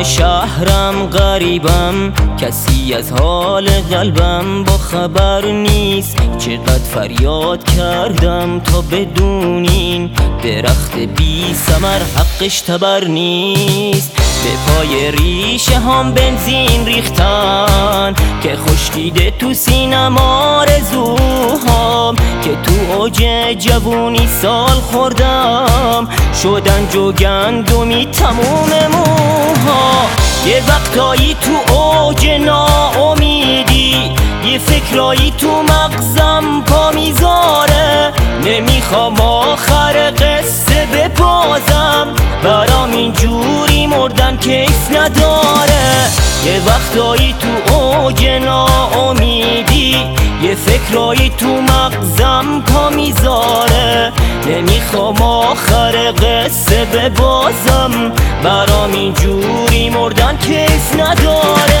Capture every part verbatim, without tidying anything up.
شهرم غریبم، کسی از حال قلبم با خبر نیست. چقدر فریاد کردم تا بدونین درخت بی ثمر حقش تبر نیست. به پای ریشه هم بنزین ریختن که خشکیده تو سینم آرزوهام، که تو اوج جوونی سال خوردم شدن جوگندمی تموم موها. یه وقتایی تو اوج ناامیدی یه فکرایی تو مغزم پا میذاره، نمیخوام آخر قصه ببازم، برام اینجوری مردن کیف نداره. یه وقتایی تو اوج ناامیدی یه فکرایی تو مغزم پا میذاره، نمیخوام آخر قصه ببازم، برام اینجوری مردن کیف نداره.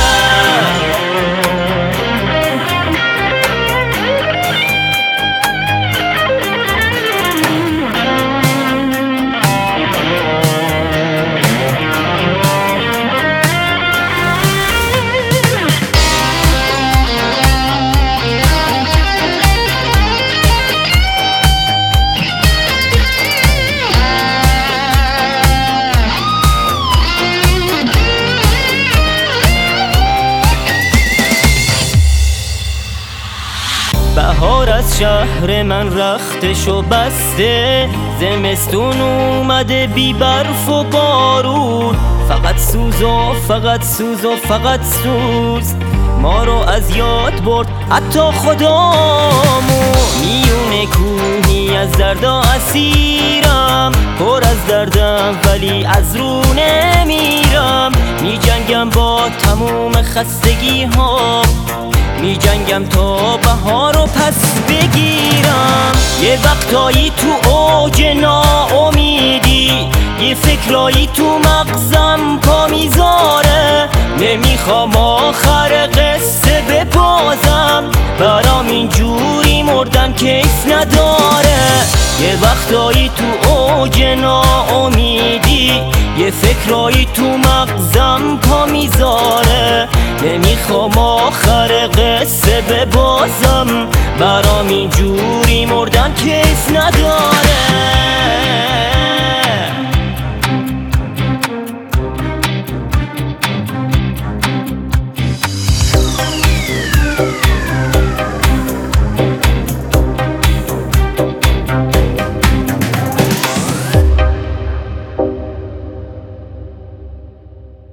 بهار از شهر من رختش و بسته، زمستون اومده بی برف و بارون، فقط سوز و فقط سوز و فقط سوز ما رو از یاد برد حتی خدامون. میونه کوهی از دردا اسیرم، پر از دردم ولی از رو نمیرم، می جنگم با تموم خستگی ها، می جنگم تا بهار رو پس بگیرم. یه وقتایی تو اوج ناامیدی یه فکرایی تو مغزم پا میذاره، نمیخوام آخر قصه ببازم، برام اینجوری مردن کیف نداره. یه وقتایی تو اوج ناامیدی یه فکرایی تو مغزم پا میذاره، نمیخوام آخر قصه ببازم، برام اینجوری مردن کیف نداره.